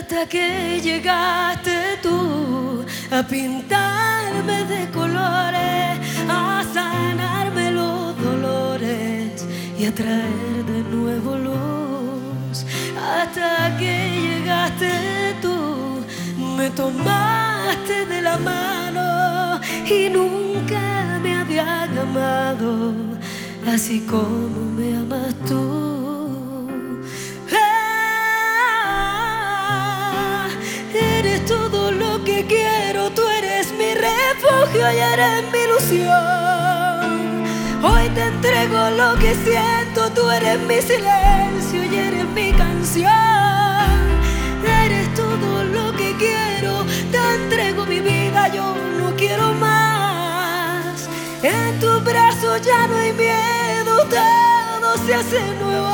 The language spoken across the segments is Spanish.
hasta que llegaste tú a pintarme de colores, a sanarme los dolores y a traer de nuevo luz. Hasta que llegaste tú, me tomaste de la mano y nunca me habían amado así como me amas tú. Eres todo lo que quiero, tú eres mi refugio y eres mi ilusión. Hoy te entrego lo que siento, tú eres mi silencio y eres mi canción. Eres todo lo que quiero, te entrego mi vida, yo no quiero más. En tus brazos ya no hay miedo, todo se hace nuevo.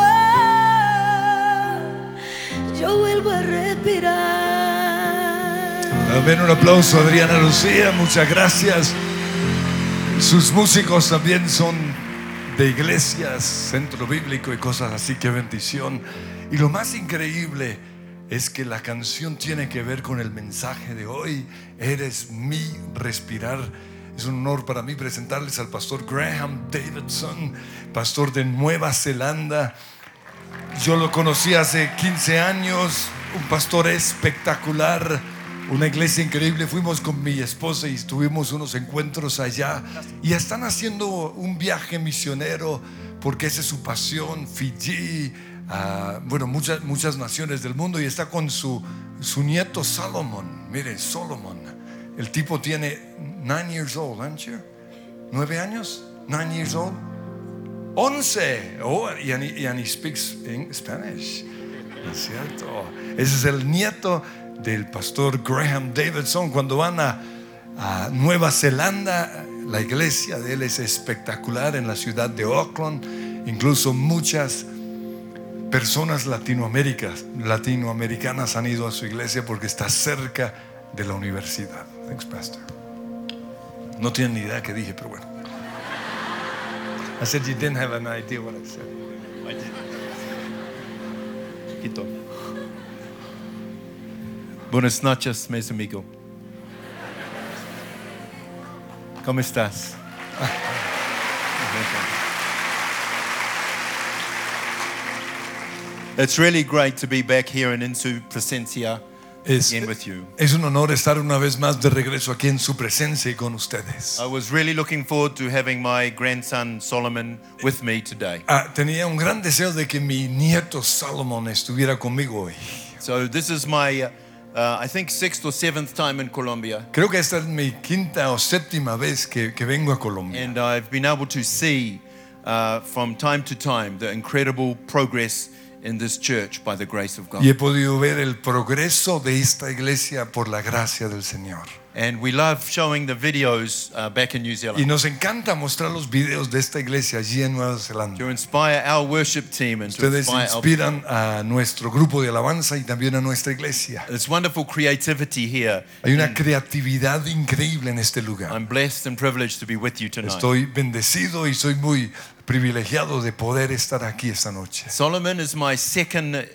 Yo vuelvo a respirar. Amén, un aplauso a Adriana Lucía, muchas gracias. Sus músicos también son de iglesias, centro bíblico y cosas así, qué bendición. Y lo más increíble es que la canción tiene que ver con el mensaje de hoy. Eres mi respirar. Es un honor para mí presentarles al pastor Graham Davidson, pastor de Nueva Zelanda. Yo lo conocí hace 15 años, un pastor espectacular, una iglesia increíble. Fuimos con mi esposa y tuvimos unos encuentros allá. Y están haciendo un viaje misionero porque esa es su pasión. Fiji, bueno, muchas naciones del mundo. Y está con su nieto Solomon. Mire, Solomon. El tipo tiene 9 years old, aren't you? 9 años? 9 years old? 11. Oh, and he speaks Spanish. Es cierto. Ese es el nieto del pastor Graham Davidson. Cuando van a Nueva Zelanda, la iglesia de él es espectacular en la ciudad de Auckland. Incluso muchas personas latinoamericanas han ido a su iglesia porque está cerca de la universidad. Thanks, pastor. No tienen ni idea qué dije, pero bueno. I said you didn't have an idea what I said. I did. Chiquito. Buenas noches, mes amigo. ¿Cómo estás? It's really great to be back here and in su presencia again with you. Es un honor estar una vez más de regreso aquí en su presencia y con ustedes. I was really looking forward to having my grandson Solomon with me today. Tenía un gran deseo de que mi nieto Solomon estuviera conmigo hoy. So this is my I think 6th or 7th time in Colombia. Creo que esta es mi quinta o séptima vez que vengo a Colombia. And I've been able to see from time to time the incredible progress in this church by the grace of God. Y he podido ver el progreso de esta iglesia por la gracia del Señor. And we love showing the videos back in New Zealand. Y nos encanta mostrar los videos de esta iglesia allí en Nueva Zelanda. To inspire our worship team and to Ustedes inspire inspiran a nuestro grupo de alabanza y también a nuestra iglesia. There's wonderful creativity here. Hay una creatividad increíble en este lugar. I'm blessed and privileged to be with you tonight. Estoy bendecido y soy muy privilegiado de poder estar aquí esta noche. Solomon is my second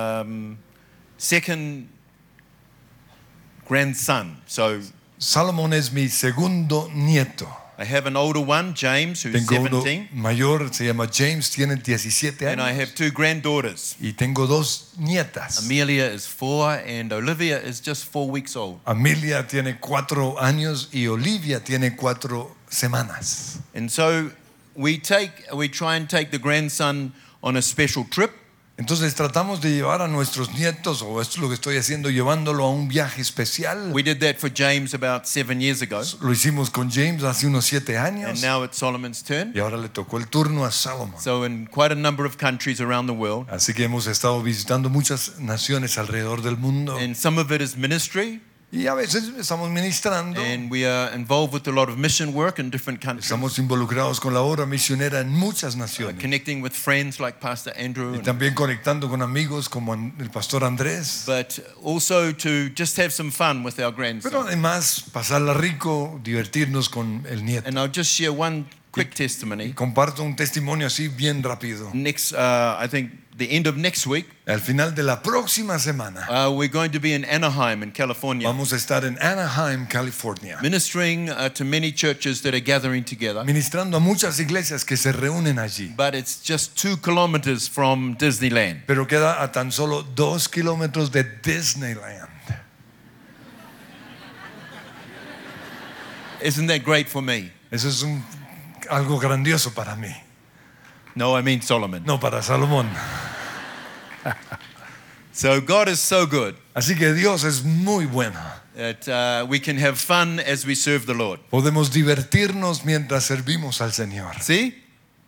grandson. So Salomón es mi segundo nieto. I have an older one, James, who's Tengo uno 17. mayor, se llama James, tiene 17 And I años. have 2 granddaughters. Y tengo 2 nietas. Amelia is 4 and Olivia is just 4 weeks old. Amelia tiene 4 años y Olivia tiene 4 semanas. And so we try and take the grandson on a special trip. Entonces tratamos de llevar a nuestros nietos, o esto es lo que estoy haciendo, llevándolo a un viaje especial. We did that for James about 7 years ago. Lo hicimos con James hace unos 7 años. And now it's Solomon's turn. Y ahora le tocó el turno a Salomón. So in quite a number of countries around the world. Así que hemos estado visitando muchas naciones alrededor del mundo. And some of it is ministry. Y a veces estamos ministrando. And we are involved with a lot of mission work in different countries. Estamos involucrados con la obra misionera en muchas naciones. Connecting with friends like Pastor Andrew. Y también conectando con amigos como el pastor Andrés. But also to just have some fun with our grandson. Pero además pasarla rico, divertirnos con el nieto. And I'll just share one quick testimony. Comparto un testimonio así bien rápido. Next, I think the end of next week, Al final de la próxima semana we're going to be in Anaheim in California, vamos a estar en Anaheim, California, ministering to many churches that are gathering together. ministrando a muchas iglesias que se reúnen allí. But it's just 2 kilometers from Disneyland. Pero queda a tan solo 2 kilómetros de Disneyland. Isn't that great for me? Eso es algo grandioso para mí. No, I mean Solomon. No, para Salomón. So God is so good Así que Dios es muy bueno. that we can have fun as we serve the Lord. Podemos divertirnos mientras servimos al Señor. See?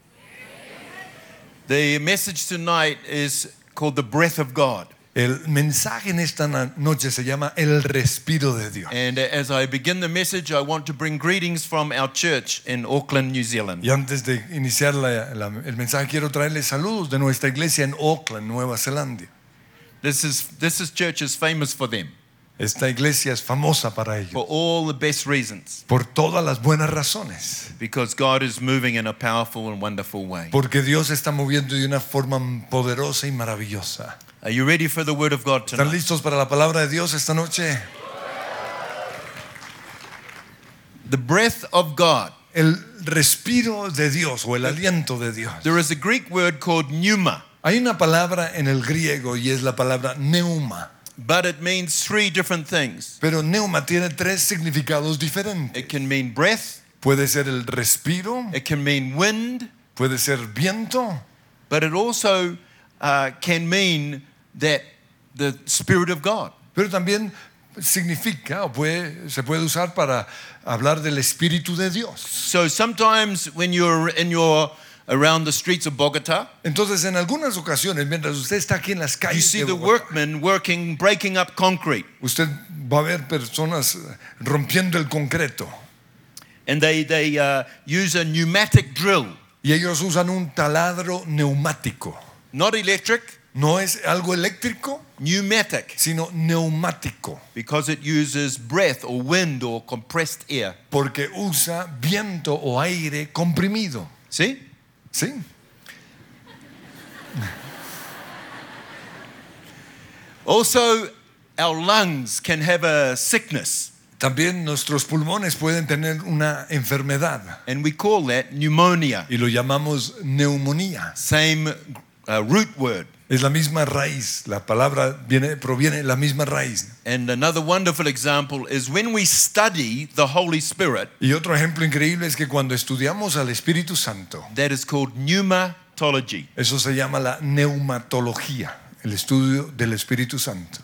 The message tonight is called the breath of God. El mensaje en esta noche se llama el respiro de Dios. And as I begin the message, I want to bring greetings from our church in Auckland, New Zealand. Y antes de iniciar el mensaje, quiero traerles saludos de nuestra iglesia en Auckland, Nueva Zelanda. This church is famous for them, Esta iglesia es famosa para for ellos, all the best reasons, por todas las buenas razones. because God is moving in a powerful and wonderful way. Porque Dios se está moviendo de una forma poderosa y maravillosa. Are you ready for the word of God ¿Están tonight? listos para la palabra de Dios esta noche? The breath of God. El respiro de Dios o el aliento de Dios. There is a Greek word called pneuma, Hay una palabra en el griego y es la palabra neuma. but it means 3 different things. Pero neuma tiene 3 significados diferentes. It can mean breath, Puede ser el respiro, it can mean wind, puede ser viento, but it also can mean that the Spirit of God. pero también significa o se puede usar para hablar del Espíritu de Dios. So sometimes when you're around the streets of Bogota, Entonces, en algunas ocasiones, mientras usted está aquí en las you calles see de the Bogotá, workmen breaking up concrete, usted va a ver personas rompiendo el concreto and they use a pneumatic drill, y ellos usan un taladro neumático. not electric, No es algo eléctrico, pneumatic, sino neumático, because it uses breath or wind or compressed air. porque usa viento o aire comprimido. See? ¿Sí? Also, our lungs can have a sickness, También nuestros pulmones pueden tener una enfermedad and we call that pneumonia. y lo llamamos neumonía. Same root word. Es la misma raíz, la palabra proviene de la misma raíz. And another wonderful example is when we study the Holy Spirit, Y otro ejemplo increíble es que cuando estudiamos al Espíritu Santo, that is called pneumatology. eso se llama la neumatología, el estudio del Espíritu Santo.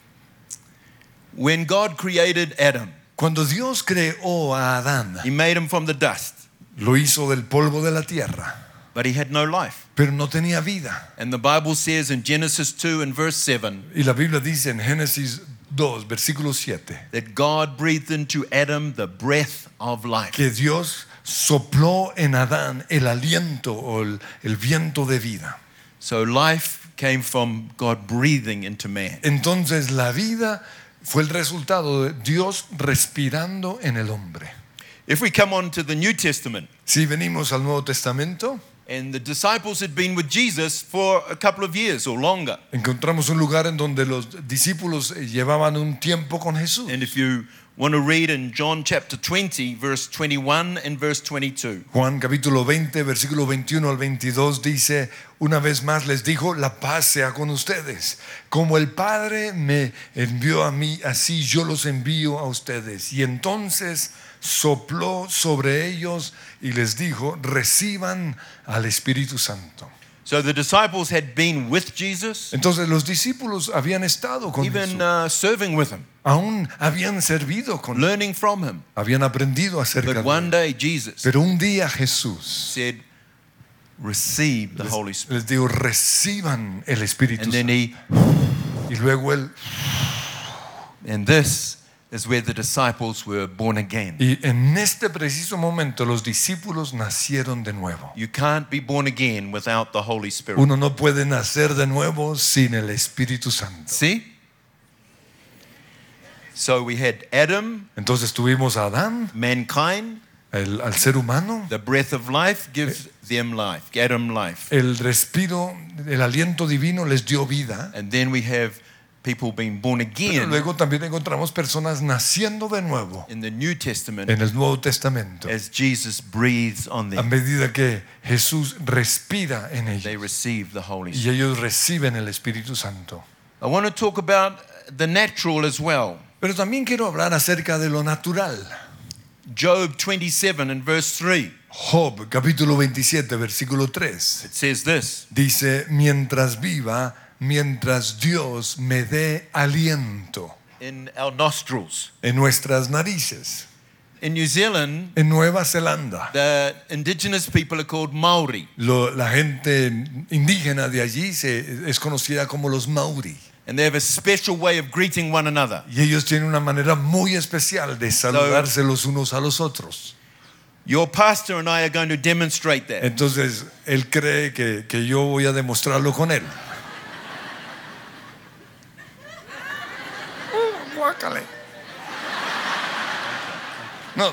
When God created Adam, Cuando Dios creó a Adán, He made him from the dust, lo hizo del polvo de la tierra, but he had no life. pero no tenía vida. And the Bible says in Genesis 2 and verse 7 Y la Biblia dice en Génesis 2, versículo 7, that God breathed into Adam the breath of life. que Dios sopló en Adán el aliento o el viento de vida. So life came from God breathing into man. Entonces la vida fue el resultado de Dios respirando en el hombre. If we come on to the New Testament, Si venimos al Nuevo Testamento, and the disciples had been with Jesus for a couple of years or longer. encontramos un lugar en donde los discípulos llevaban un tiempo con Jesús. And if you want to read in John chapter 20, verse 21 and verse 22. Juan capítulo 20, versículo 21 al 22 dice, una vez más les dijo, la paz sea con ustedes. Como el Padre me envió a mí, así yo los envío a ustedes. Y entonces sopló sobre ellos y les dijo, reciban al Espíritu Santo. So the disciples had been with Jesus, Entonces los discípulos habían estado con even Jesús, serving with him, aún habían servido con él, learning from him. habían aprendido acerca But de one él. day Jesus Pero un día Jesús said, receive the Holy Spirit. les dijo, reciban el Espíritu And then Santo. Y luego él, and this is where the disciples were born again. y en este preciso momento los discípulos nacieron de nuevo. You can't be born again without the Holy Spirit. Uno no puede nacer de nuevo sin el Espíritu Santo. See? So we had Adam, Entonces tuvimos a Adán, mankind, al ser humano. The breath of life gives them life, Adam life. El respiro, el aliento divino les dio vida. And then we have people being born Pero again luego también encontramos personas naciendo de nuevo in the New Testament en el Nuevo Testamento. as Jesus breathes on A them. medida que Jesús respira en They ellos receive the Holy y Spirit. ellos reciben el Espíritu Santo. I want to talk about the natural as well. Pero también quiero hablar acerca de lo natural. Job 27 and verse 3. Job, capítulo 27, versículo 3. It says this: Dice, mientras viva, mientras Dios me dé aliento in our nostrils. en nuestras narices. In New Zealand, En Nueva Zelanda, the indigenous people are called Maori, la gente indígena de allí es conocida como los Maori. and they have a special way of greeting one another. Y ellos tienen una manera muy especial de saludarse los unos a los otros. Your pastor and I are going to demonstrate that. Entonces, él cree que yo voy a demostrarlo con él. Guácale. No.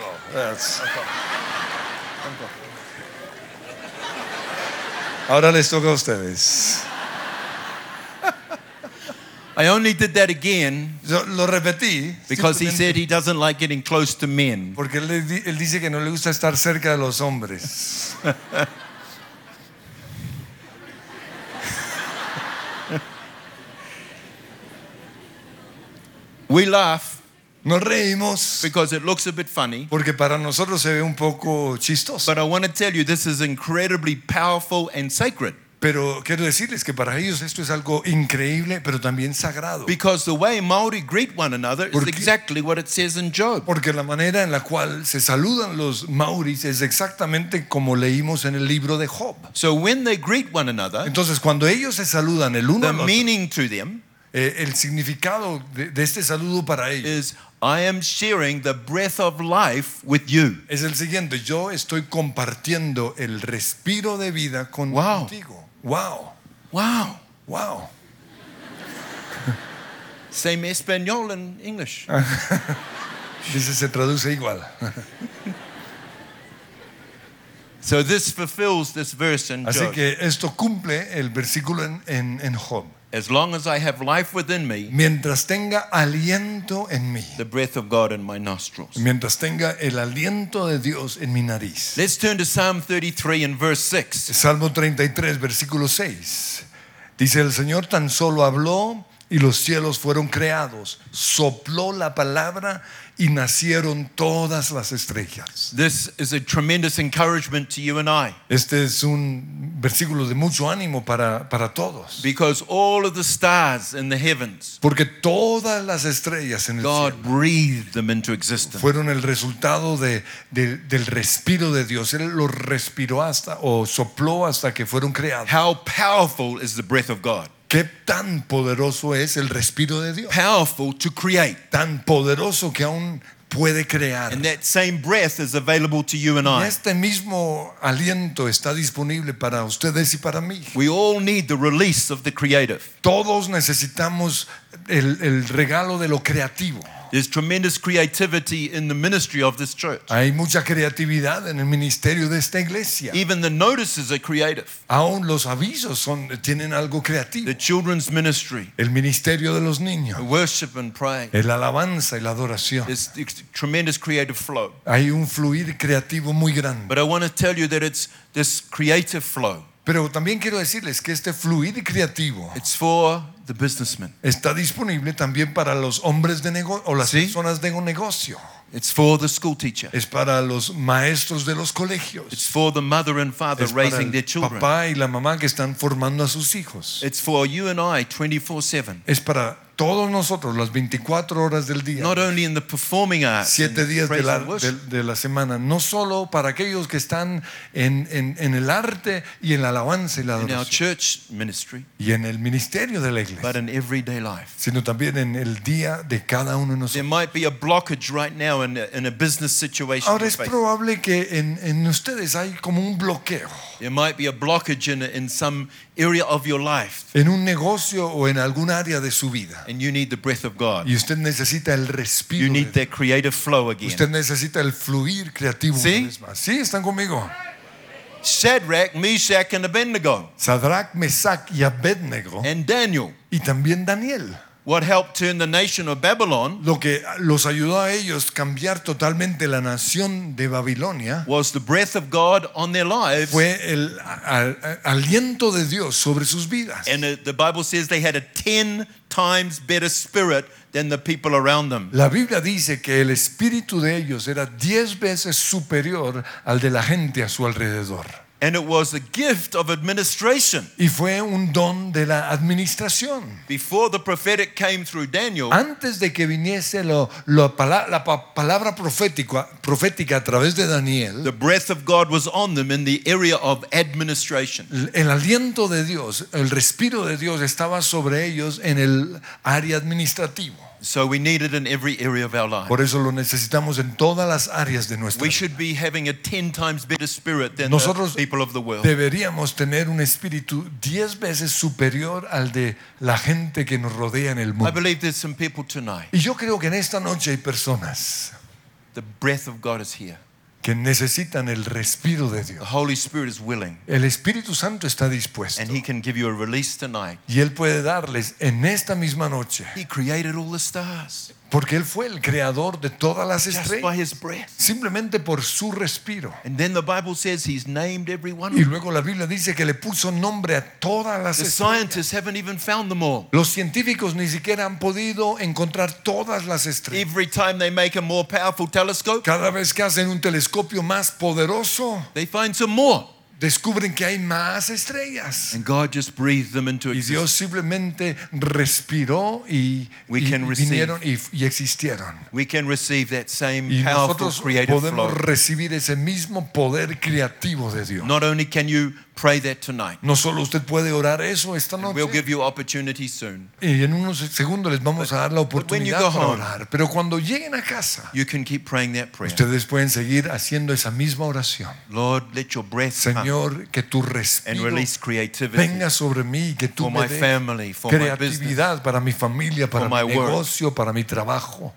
Ahora les toca a ustedes. I only did that again Yo lo repetí because he simplemente said he doesn't like getting close to men. porque él dice que no le gusta estar cerca de los hombres. We laugh Nos reímos because it looks a bit funny, porque para nosotros se ve un poco chistoso. but I want to tell you this is incredibly powerful and sacred, Pero quiero decirles que para ellos esto es algo increíble, pero también sagrado. because the way Maori greet one another is ¿Por qué? exactly what it says in Job. Porque la manera en la cual se saludan los Maoris es exactamente como leímos en el libro de Job. So when they greet one another, Entonces, cuando ellos se saludan el uno the al otro, meaning to them el significado de este saludo para ellos is I am sharing the breath of life with you. es el siguiente: yo estoy compartiendo el respiro de vida contigo. Wow, Wow. wow. Same español and English. Dice, se traduce igual. So this fulfills this verse in Así Job. que esto cumple el versículo en Job. As long as I have life within me, Mientras tenga aliento en mí, the breath of God in my nostrils. mientras tenga el aliento de Dios en mi nariz. Let's turn to Psalm 33 and verse 6. Salmo 33, versículo 6. Dice, el Señor tan solo habló y los cielos fueron creados. Sopló la palabra y nacieron todas las estrellas. This is a tremendous encouragement to you and I, Este es un versículo de mucho ánimo para because todos. all of the stars in the heavens, Porque todas las estrellas en el God cielo breathed them into existence. fueron el resultado del respiro de Dios. Él los respiró o sopló hasta que fueron creados. How powerful is the breath of God? Qué tan poderoso es el respiro de Dios. Powerful to create. Tan poderoso que aún puede crear. And that same breath is available to you and Y I. este mismo aliento está disponible para ustedes y para mí. We all need the release of the creative. Todos necesitamos el regalo de lo creativo. There's tremendous creativity in the ministry of this church. Hay mucha creatividad en el ministerio de esta iglesia. Even the notices are creative. Aún los avisos tienen algo creativo. The children's ministry, El ministerio de los niños, worship and praise. el alabanza y la adoración. There's tremendous creative flow. Hay un fluir creativo muy grande. But I want to tell you that it's this creative flow. Pero también quiero decirles que este fluir creativo It's for the businessmen. está disponible también para los hombres de negocio o las ¿Sí? personas de un negocio. It's for the school teacher. Es para los maestros de los colegios. It's for the mother and father Es para raising their el children. papá y la mamá que están formando a sus hijos. It's for you and I 24/7. Es para todos nosotros las 24 horas del día. Not only in the performing arts, 7 and días praise and worship, de la semana, no solo para aquellos que están en el arte y en la alabanza y la in our adoración church ministry, y en el ministerio de la but iglesia, in everyday life. sino también en el día de cada uno de There nosotros. might be a blockage right now in a business situation. Ahora you're es facing. probable que en ustedes hay como un bloqueo There might be a blockage in some area of your life, en un negocio o en algún área de su vida. and you need the breath of God. Y usted necesita el respiro. You need that creative flow Usted again. necesita el fluir creativo ¿Sí? una vez más. Sí, están conmigo. Shadrach, Meshach, and Abednego, Sadrach, Mesach y Abednego and Daniel. y también Daniel. What helped turn the nation of Babylon Lo que los ayudó a ellos cambiar totalmente la nación de Babilonia was the breath of God on their lives. fue el aliento de Dios sobre sus vidas. And the Bible says they had a 10 times better spirit than the people around them. La Biblia dice que el espíritu de ellos era 10 veces superior al de la gente a su alrededor. And it was a gift of administration. Y fue un don de la administración. Before the prophetic came through Daniel, Antes de que viniese la palabra profética a través de Daniel, the breath of God was on them in the area of administration. el aliento de Dios, el respiro de Dios estaba sobre ellos en el área administrativa. So we need it in every area of our life. Por eso lo necesitamos en todas las áreas de nuestra We vida. should be having a 10 times better spirit than Nosotros the people of the world. deberíamos tener un espíritu 10 veces superior al de la gente que nos rodea en el I mundo. believe there's some people tonight. Y yo creo que en esta noche hay personas The breath of God is here. que necesitan el respiro de The Dios. Holy Spirit is willing, El Espíritu Santo está dispuesto and He can give you a release tonight. y Él puede darles en esta misma noche, He created all the stars porque Él fue el creador de todas las just by estrellas, His breath. simplemente por su respiro. And then the Bible says He's named every one of Y them. luego la Biblia dice que le puso nombre a todas las The estrellas. scientists haven't even found them all. Los científicos ni siquiera han podido encontrar todas las estrellas. Every time they make a more powerful telescope, Cada vez que hacen un telescopio más poderoso, they find some more. descubren que hay más estrellas. And God just breathed them into Y Dios existence. simplemente respiró y vinieron y existieron. We can receive that same Y powerful nosotros creative podemos flow. recibir ese mismo poder creativo de Dios. Not only can you pray that tonight, No solo usted puede orar eso esta we'll noche, give you opportunity soon. y en unos segundos les vamos a dar la when you oportunidad go para home, orar. Pero cuando lleguen a casa, You can keep praying that prayer. ustedes pueden seguir haciendo esa misma oración. Lord, let your breath come Señor, que tu and respiro release creativity venga sobre mí, y que tú for me my des family, for my business. creatividad para mi familia, para for mi my work. negocio, para mi trabajo.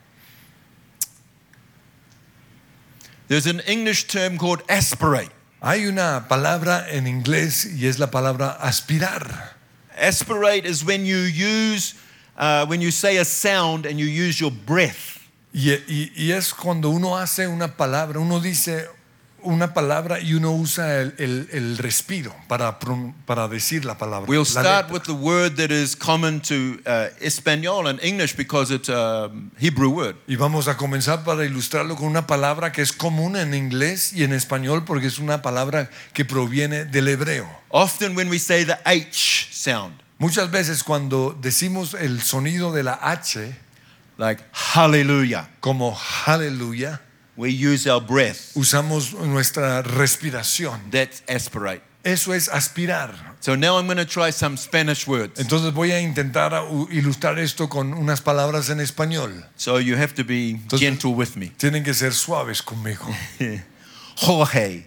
There's an English term called aspirate. Hay una palabra en inglés y es la palabra aspirar. Aspirate is when you say a sound and you use your breath. Y es cuando uno hace una palabra, uno dice una palabra y uno usa el respiro para decir la palabra. We'll la start letra. with the word that is common to Espanol and English because it's a Hebrew word. Y vamos a comenzar para ilustrarlo con una palabra que es común en inglés y en español porque es una palabra que proviene del hebreo. Often when we say the H sound, Muchas veces cuando decimos el sonido de la H, like hallelujah, como aleluya, we use our breath. usamos nuestra respiración. That's aspirate. Eso es aspirar. So now I'm going to try some Spanish words. Entonces voy a intentar ilustrar esto con unas palabras en español. So you have to be gentle with me. Tienen que ser suaves conmigo. Jorge,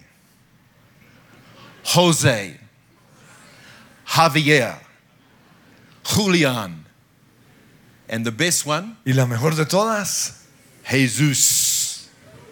Jose, Javier, Julian, and the best one, Y la mejor de todas, Jesus.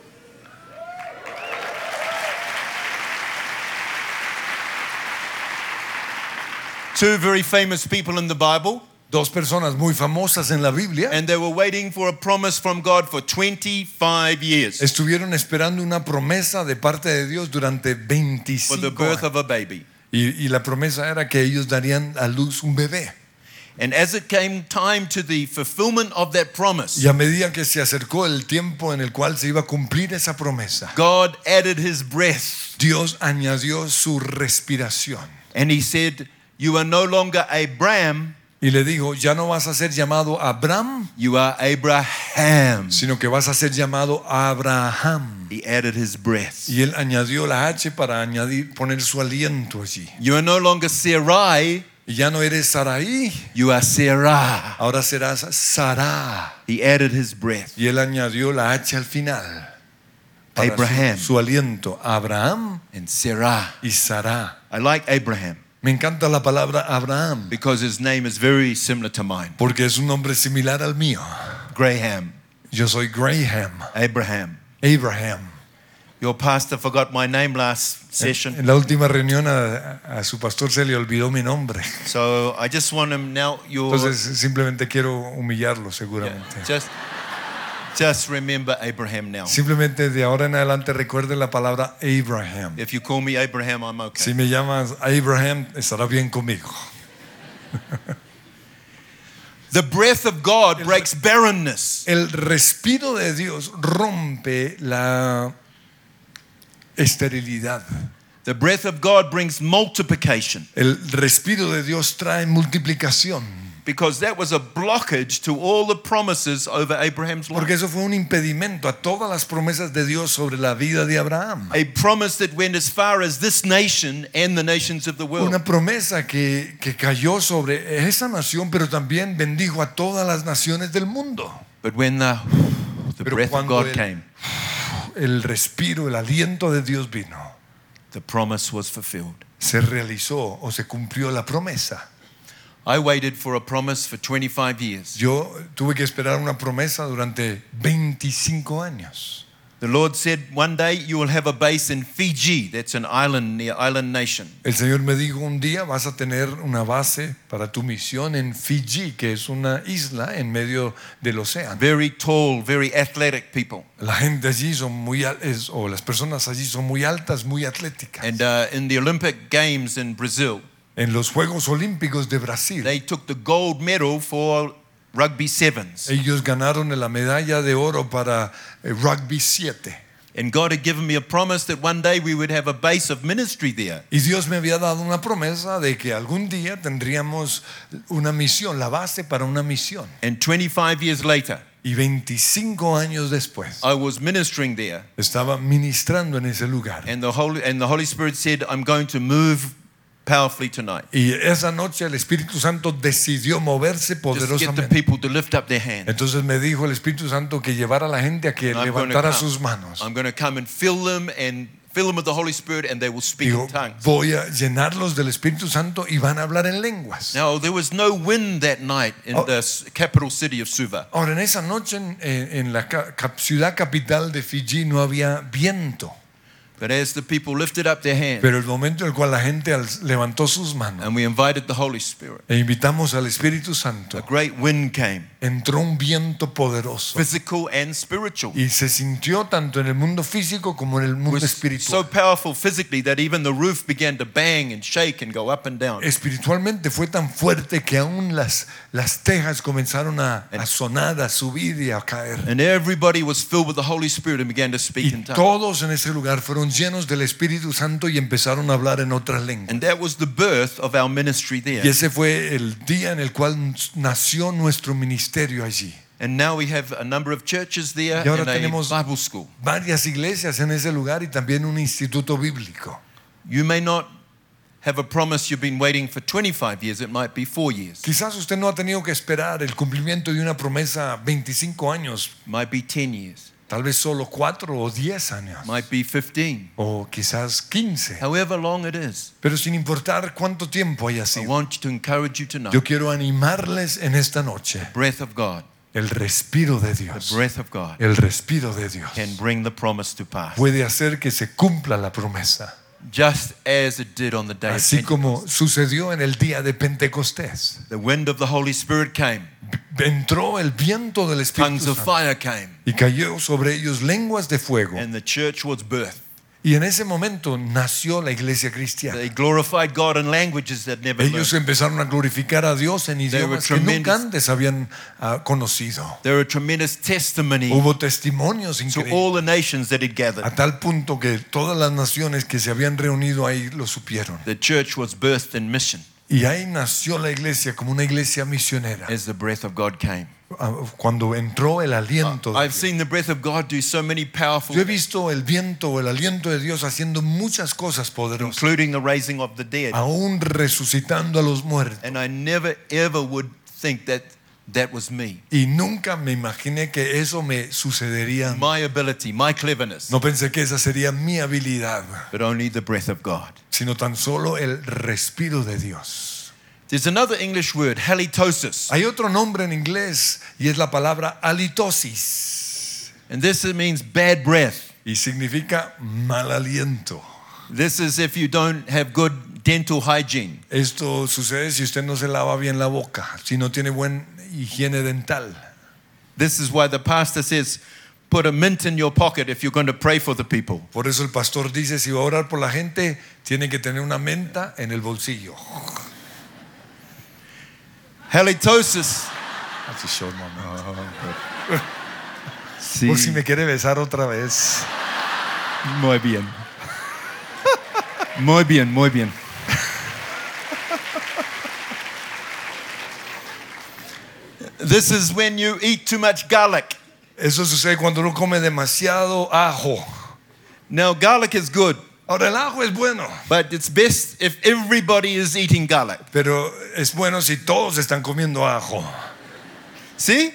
Two very famous people in the Bible, dos personas muy famosas en la Biblia, and they were waiting for a promise from God for 25 years estuvieron esperando una promesa de parte de Dios durante for 25 the birth años. of a baby. Y la promesa era que ellos darían a luz un bebé. And as it came time to the fulfillment of that promise, Y a medida que se acercó el tiempo en el cual se iba a cumplir esa promesa, God added His breath, Dios añadió su respiración. and He said, "You are no longer Abram, Y le dijo, ya no vas a ser llamado Abraham, you are Abraham." sino que vas a ser llamado Abraham. He added His breath. Y él añadió la H para poner su aliento allí. You are no longer Sarai, Y ya no eres Sarai, You are Sarah. ahora serás Sará. He added his breath. Y él añadió la H al final. Para Abraham. su aliento. Abraham And Sarah. y Sará. I like Abraham Me encanta la palabra Abraham because his name is very similar to mine. porque es un nombre similar al mío. Graham. Yo soy Graham. Abraham. Abraham. Your pastor forgot my name last session. En la última reunión a su pastor se le olvidó mi nombre. So I just want him now. Entonces simplemente quiero humillarlo seguramente. Just remember Abraham now. Simplemente de ahora en adelante recuerde la palabra Abraham. If you call me Abraham, I'm okay. Si me llamas Abraham, estará bien conmigo. The breath of God breaks barrenness. El respiro de Dios rompe la esterilidad. The breath of God brings multiplication, El respiro de Dios trae multiplicación. because that was a blockage to all the promises over Abraham's Porque life. eso fue un impedimento a todas las promesas de Dios sobre la vida de Abraham. A promise that went as far as this nation and the nations of the world. Una promesa que cayó sobre esa nación, pero también bendijo a todas las naciones del mundo. But when the Pero breath of cuando God came, el respiro, el aliento de Dios vino, the promise was fulfilled. se realizó o se cumplió la promesa. I waited for a promise for 25 years. Yo tuve que esperar una promesa durante 25 años. The Lord said, one day you will have a base in Fiji. That's an island near island nation. El Señor me dijo un día vas a tener una base para tu misión en Fiji, que es una isla en medio del océano. Very tall, very athletic people. La gente allí son o las personas allí son muy altas, muy atléticas. And in the Olympic Games in Brazil, En los Juegos Olímpicos de Brasil, they took the gold medal for rugby sevens. ellos ganaron la medalla de oro para rugby 7. And God had given me a promise that one day we would have a base of ministry there. Y Dios me había dado una promesa de que algún día tendríamos una misión, la base para una misión. And 25 years later, Y 25 años después, I was ministering there, estaba ministrando en ese lugar. and the Holy Spirit said, I'm going to move powerfully tonight. Y esa noche el Espíritu Santo decidió moverse Just get the poderosamente. people to lift up their hands. Entonces me dijo el Espíritu Santo que llevara a la gente a que And I'm going to levantara come. sus manos. I'm going to come and fill them with the Holy Spirit, and they will speak Digo, in tongues. voy a llenarlos del Espíritu Santo y van a hablar en lenguas. Now, there was no wind that night in the capital city of Suva. Ahora, en esa noche en la ciudad capital de Fiji no había viento. But as the people lifted up their hands, Pero el momento en el cual la gente levantó sus manos and we invited the Holy Spirit, e invitamos al Espíritu a Santo, great wind came, entró un viento poderoso. physical and spiritual. Y se sintió tanto en el mundo físico como en el It mundo was so espiritual. powerful physically that even the roof began to bang and shake and go up and down. Espiritualmente fue tan fuerte que aún las tejas comenzaron a sonar, a subir y a caer. And everybody was filled with the Holy Spirit and began to speak Y in tongues. todos en ese lugar fueron llenos del Espíritu Santo y empezaron a hablar en otras lenguas. And that was the birth of our ministry Y there. ese fue el día en el cual nació nuestro ministerio allí. And now we have a number of churches there Y ahora and a tenemos Bible school. varias iglesias en ese lugar y también un instituto bíblico. You may not have a promise you've been waiting for 25 years, it might be 4 years, Quizás usted no ha tenido que esperar el cumplimiento de una promesa 25 años, it might be 10 years, tal vez solo 4 o 10 años, it might be 15, o quizás 15. however long it is. Pero sin importar cuánto tiempo haya I sido, want to encourage you tonight. yo quiero animarles en esta noche. Breath of God, El respiro de the Dios, breath of God el respiro de Dios can bring the promise to pass, puede hacer que se cumpla la promesa, just as it did on the day of así Pentecost. como sucedió en el día de Pentecostés. The wind of the Holy Spirit came, Entró el viento del tongues Espíritu of Santo fire came, y cayó sobre ellos lenguas de fuego. and the church was birthed. Y en ese momento nació la iglesia cristiana. They glorified God in languages that never Ellos learned. empezaron a glorificar a Dios en idiomas que tremendous. nunca antes habían conocido. There were tremendous testimony Hubo testimonios to increíbles, all the nations that had gathered. a tal punto que todas las naciones que se habían reunido ahí lo supieron. The church was birthed in mission Y ahí nació la iglesia como una iglesia misionera, as the breath of God came. cuando entró el aliento de I've Dios. seen the breath of God do so many powerful Yo he things, visto el viento o el aliento de Dios haciendo muchas cosas poderosas, including the raising of the dead. aún resucitando a los muertos. And I never ever would think that that was me. Y nunca me imaginé que eso me sucedería. My ability, my cleverness, No pensé que esa sería mi habilidad, but only the breath of God. sino tan solo el respiro de Dios. There's another English word, halitosis. Hay otro nombre en inglés y es la palabra halitosis And this means bad breath. y significa mal aliento. This is if you don't have good dental hygiene. Esto sucede si usted no se lava bien la boca, si no tiene buena higiene dental. This is why the pastor says, put a mint in your pocket if you're going to pray for the people. Por eso el pastor dice, si va a orar por la gente, tiene que tener una menta en el bolsillo. Halitosis. That's a short moment. Sí. Por si me quiere besar otra vez. Muy bien. Muy bien, muy bien. This is when you eat too much garlic. Eso sucede cuando uno come demasiado ajo. Now, garlic is good, Ahora el ajo es bueno, but it's best if everybody is eating garlic. pero es bueno si todos están comiendo ajo. See?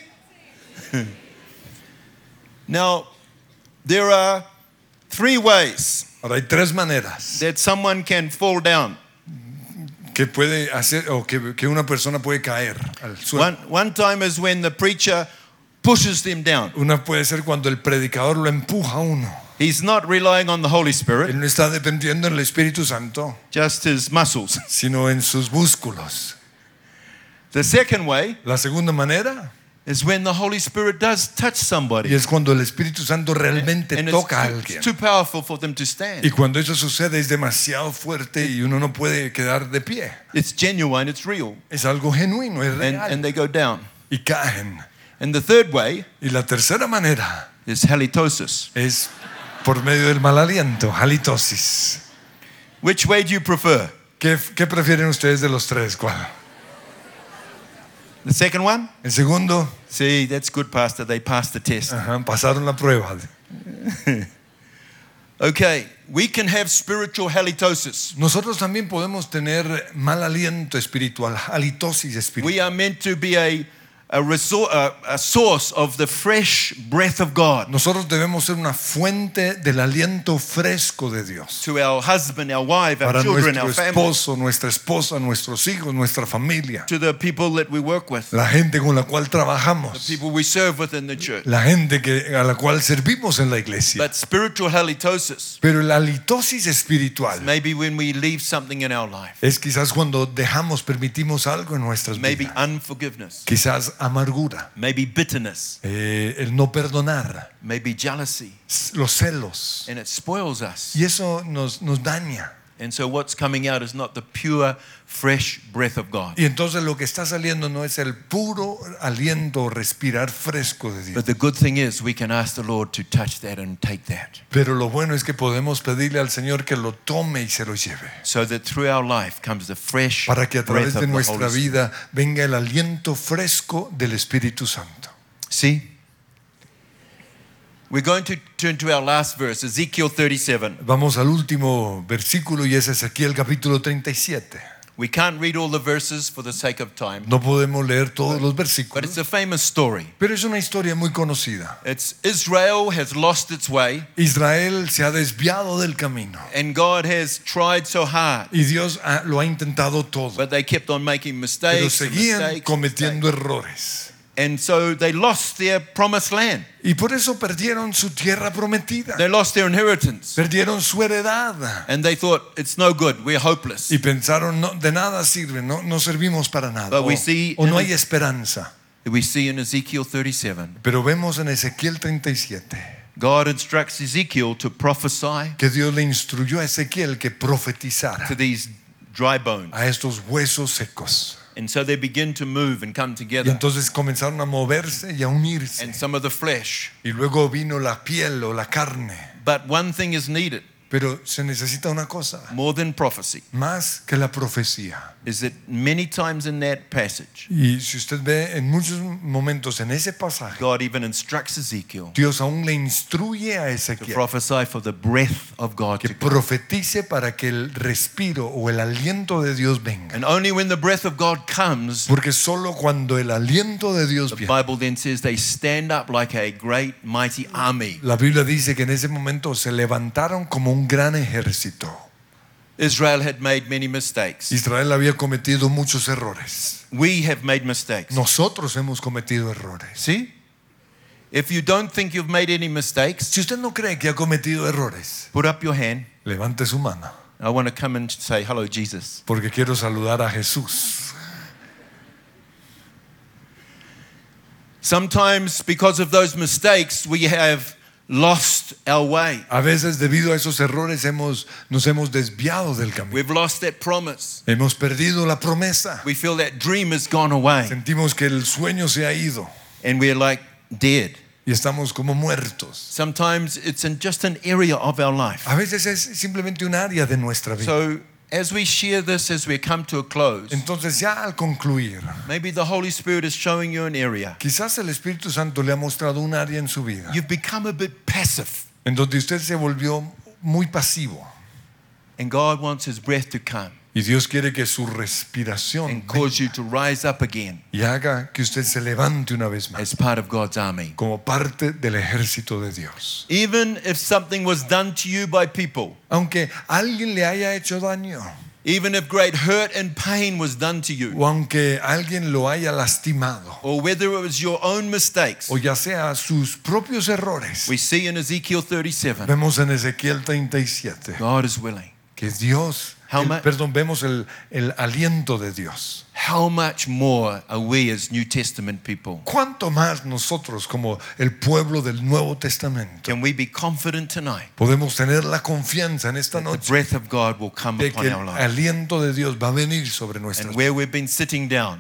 Now, there are 3 ways Ahora hay 3 maneras that someone can fall down. que puede hacer o que una persona puede caer al suelo. One time is when the preacher pushes them down. Una puede ser cuando el predicador lo empuja a uno. He's not relying on the Holy Spirit, Él no está dependiendo del Espíritu Santo, just his muscles. sino en sus músculos. The second way La segunda manera is when the Holy Spirit does touch y somebody, es cuando el Espíritu Santo realmente and toca a it's alguien. too powerful for them to Y stand. cuando eso sucede es demasiado fuerte y uno no puede quedar de pie. It's genuine, it's real, Es algo genuino, es real. and they go down. Y caen. And the third way Y la tercera manera is halitosis. es por medio del mal aliento, halitosis. Which way do you prefer? ¿Qué prefieren ustedes de los 3? ¿Cuál? The second one? El segundo, See, that's good, Pastor. They passed the test. pasaron la prueba. Okay, we can have spiritual halitosis. Nosotros también podemos tener mal aliento espiritual, halitosis espiritual. We are meant to be a source of the fresh breath of God Nosotros debemos ser una fuente del aliento fresco de Dios to our husband, our wife, our para children, nuestro our family, esposo, nuestra esposa, nuestros hijos, nuestra familia, to the people that we work with, la gente con la cual the trabajamos, people we serve with in the church. la gente a la cual servimos en la iglesia. But spiritual halitosis, Pero la halitosis espiritual maybe when we leave something in our life, es quizás cuando permitimos algo en nuestras maybe vidas. unforgiveness, Quizás amargura, maybe bitterness, el no perdonar, maybe jealousy, los celos. and it spoils us. Y eso nos daña. And so what's coming out is not the pure, fresh breath of God, Y entonces lo que está saliendo no es el puro aliento, respirar fresco de Dios. but the good thing is we can ask the Lord to touch that and take that, Pero lo bueno es que podemos pedirle al Señor que lo tome y se lo lleve. so that through our life comes the fresh Para que a breath través of de the nuestra Holy Spirit. vida venga el aliento fresco del Espíritu Santo. See? We're going to turn to our last verse, Ezekiel 37. Vamos al último versículo y es Ezequiel capítulo 37. We can't read all the verses for the sake of time, No podemos leer todos los but versículos, it's a famous story. pero es una historia muy conocida. It's Israel has lost its way, Israel se ha desviado del camino and God has tried so hard, y Dios lo ha intentado todo, but they kept on making pero mistakes, and seguían mistakes, and cometiendo mistakes. errores. And so they lost their promised land. Y por eso perdieron su tierra prometida, They lost their inheritance. perdieron su heredad And they thought, it's no good, we're hopeless. y pensaron, no, de nada sirve, no servimos para nada, But we see o no in- hay esperanza. We see in Ezekiel 37, Pero vemos en Ezequiel 37 God instructs Ezekiel to prophesy que Dios le instruyó a Ezequiel que profetizara to these dry bones. a estos huesos secos. And so they begin to move and come Y together. entonces comenzaron a moverse y a unirse. And some of the flesh. Y luego vino la piel o la carne. But one thing is needed. Pero se necesita una cosa, more than prophecy, más que la profecía. is that many times in that passage, Y si usted ve en muchos momentos en ese pasaje, God even instructs Ezekiel Dios aún le instruye a to Ezequiel prophesy for the breath of God que to come. profetice para que el respiro o el aliento de Dios venga. And only when the breath of God comes, Porque solo cuando el aliento de Dios the viene, Bible then says they stand up like a great mighty army. la Biblia dice que en ese momento se levantaron como un gran ejército. Israel had made many mistakes. Israel había cometido muchos errores. We have made mistakes. Nosotros hemos cometido errores. See? If you don't think you've made any mistakes, Si usted no cree que ha cometido errores, put up your hand. levante su mano, I want to come and say, hello, Jesus. porque quiero saludar a Jesús. Sometimes because of those mistakes, we have lost our way. A veces debido a esos errores nos hemos desviado del camino. We've lost that promise. Hemos perdido la promesa. We feel that dream has gone away Sentimos que el sueño se ha ido and we're like dead. y estamos como muertos. Sometimes it's in just an area of our life. A veces es simplemente un área de nuestra vida. So as we share this, as we come to a close, Entonces ya al concluir, maybe the Holy Spirit is showing you an area. quizás el Espíritu Santo le ha mostrado un área en su vida You've become a bit passive en donde usted se volvió muy pasivo. and God wants His breath to come Y Dios quiere que su respiración and cause you to rise up again y haga que usted se levante una vez más as part of God's army. como parte del ejército de Dios. Even if something was done to you by people, Aunque alguien le haya hecho daño even if great hurt and pain was done to you, o aunque alguien lo haya lastimado or whether it was your own mistakes, o ya sea sus propios errores, we see in Ezekiel 37, vemos en Ezequiel 37 God is willing. que Dios, vemos el aliento de Dios. How much more are we as New Testament people? ¿Cuánto más nosotros como el pueblo del Nuevo Testamento Can we be confident tonight podemos tener la confianza en esta that the noche breath of God will come de upon que el our lives? aliento de Dios va a venir sobre nuestras And where we've been sitting down,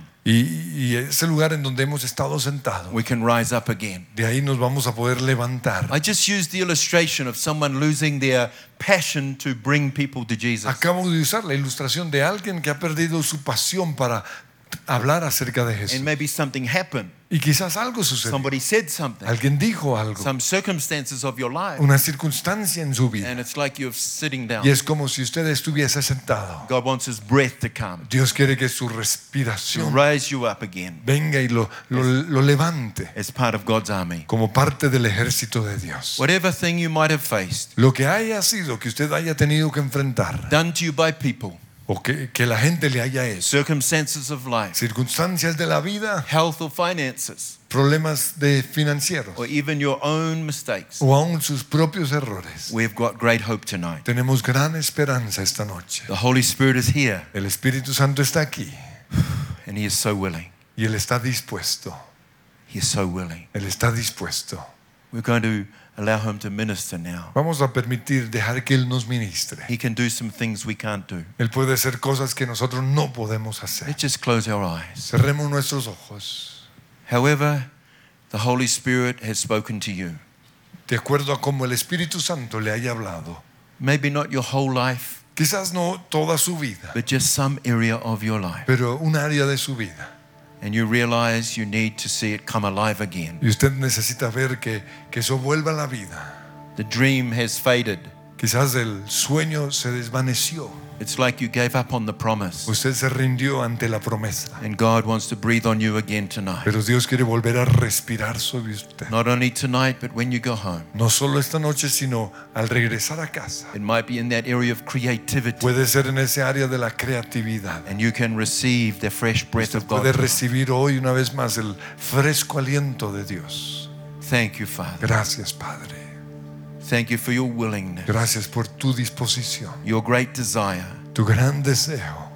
y ese lugar en donde hemos estado sentados, we can rise up again. de ahí nos vamos a poder levantar. I just used the illustration of someone losing their passion to bring people to Jesus. Acabo de usar la ilustración de alguien que ha perdido su pasión para hablar acerca de Jesús. And maybe something happened. Y quizás algo sucedió. Somebody said something. Alguien dijo algo. Some circumstances of your life. Una circunstancia en su vida. And it's like you're sitting down. Y es como si usted estuviese sentado. God wants His breath to come, Dios quiere que su to respiración raise you up again venga y lo levante as part of God's army. como parte del ejército de Dios. Whatever thing you might have faced, Lo que haya sido que usted haya tenido que enfrentar done to you by people, o que la gente le haya hecho, circumstances of life, circunstancias de la vida, health or finances, problemas de financieros or even your own mistakes, o aún sus propios errores. we've got great hope tonight. Tenemos gran esperanza esta noche. The Holy Spirit is here El Espíritu Santo está aquí and He is so willing. y Él está dispuesto. He is so willing. Él está dispuesto. We're going to allow Him to minister now. Vamos a dejar que Él nos ministre. He can do some things we can't do. Él puede hacer cosas que nosotros no podemos hacer. Let's just close our eyes. Cerremos nuestros ojos. However, the Holy Spirit has spoken to you. De acuerdo a cómo el Espíritu Santo le haya hablado. Maybe not your whole life, Quizás no toda su vida, but just some area of your life. pero un área de su vida. And you realize you need to see it come alive again. Y usted necesita ver que eso vuelva a la vida. The dream has faded. Quizás el sueño se desvaneció. It's like you gave up on the promise. Usted se rindió ante la promesa. And God wants to breathe on you again tonight. Pero Dios quiere volver a respirar sobre usted. Not only tonight, but when you go home. No solo esta noche, sino al regresar a casa. It might be in that area of creativity. Puede ser en ese área de la creatividad. And you can receive the fresh breath of God. Puede recibir hoy una vez más el fresco aliento de Dios. Thank you, Father. Gracias, Padre. Thank you for your willingness, Gracias por tu disposición, your great desire. tu gran deseo.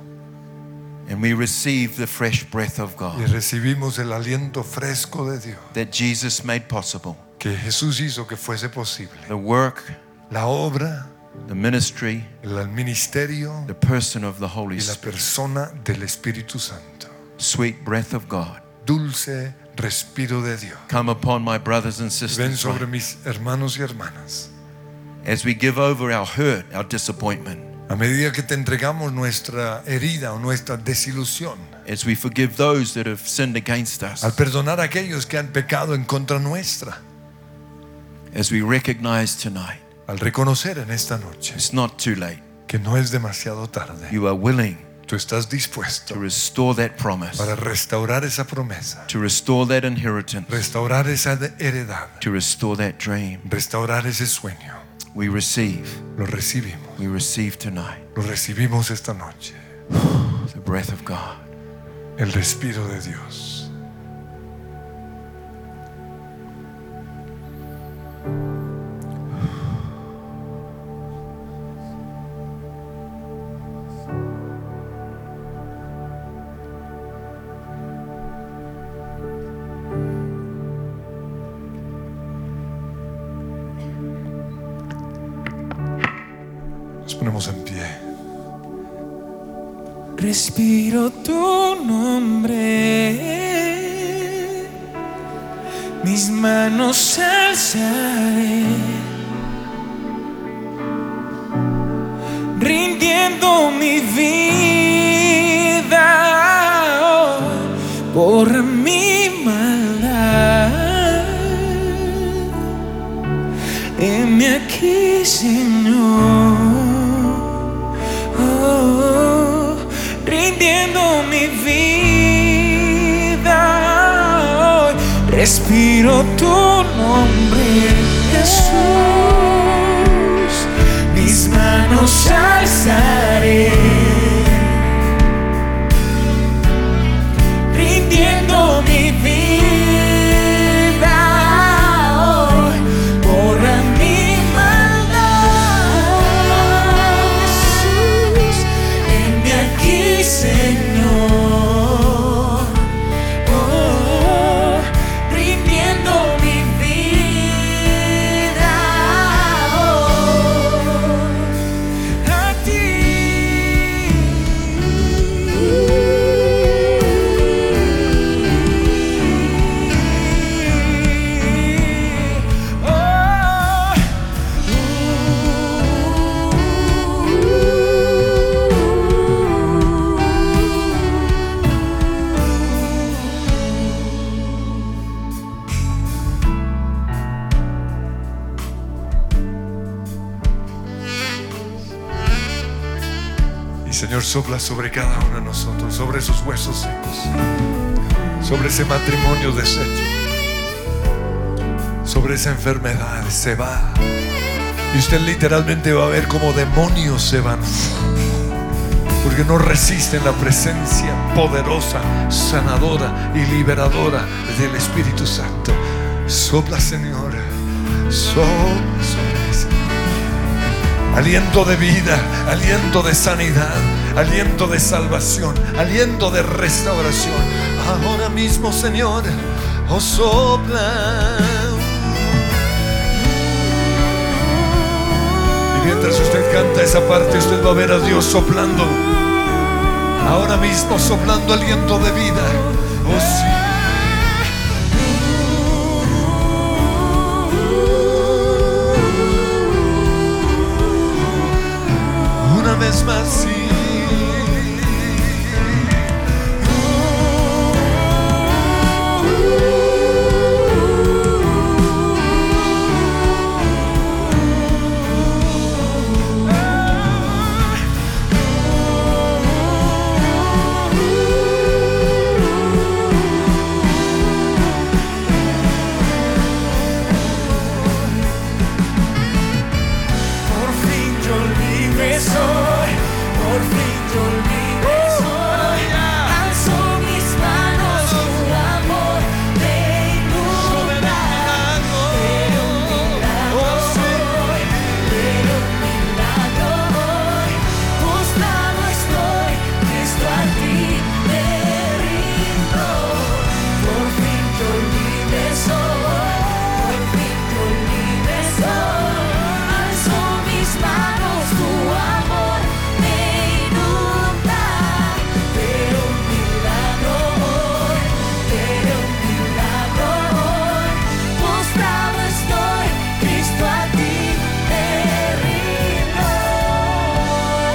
And we receive the fresh breath of Y God recibimos el aliento fresco de Dios that Jesus made possible. que Jesús hizo que fuese posible. The work, La obra, the ministry, el ministerio the person of the Holy y la Spirit. persona del Espíritu Santo. Sweet breath of God, Dulce respiro de Dios. come upon my brothers and Ven sisters sobre right, mis hermanos y hermanas as we give over our hurt, our disappointment, A medida que te entregamos nuestra herida o nuestra desilusión, as we forgive those that have sinned against al us, perdonar a aquellos que han pecado en contra nuestra, as we recognize tonight, al reconocer en esta noche it's not too late. que no es demasiado tarde, You are willing tú estás dispuesto to restore that promise, para restaurar esa promesa, to restore that inheritance, restaurar esa heredad, to restore that dream. restaurar ese sueño. We receive tonight Lo recibimos esta noche, the breath of God. el respiro de Dios. Nos ponemos en pie. Respiro tu nombre, mis manos alzaré, rindiendo mi vida por mi maldad. Heme aquí, Señor. Rindiendo mi vida hoy, respiro tu nombre, Jesús, mis manos alzaré, rindiendo mi vida hoy por mi maldad. Jesús, heme aquí, Señor, oh, rindiendo mi vida oh, a ti. Y Señor, sopla sobre cada uno de nosotros, sobre esos huesos secos, sobre ese matrimonio deshecho, sobre esa enfermedad. Se va. Y usted literalmente va a ver cómo demonios se van, porque no resisten la presencia poderosa, sanadora y liberadora del Espíritu Santo. Sopla, Señor, sopla sobre esa. Aliento de vida, aliento de sanidad, aliento de salvación, aliento de restauración. Ahora mismo, Señor, oh, sopla. Y mientras usted canta esa parte, usted va a ver a Dios soplando. Ahora mismo soplando aliento de vida. Oh, sí. Una vez más, sí.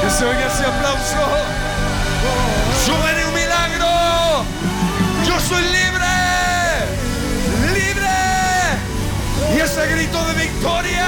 Que se oiga ese aplauso. Yo gané un milagro. Yo soy libre. Libre. Y ese grito de victoria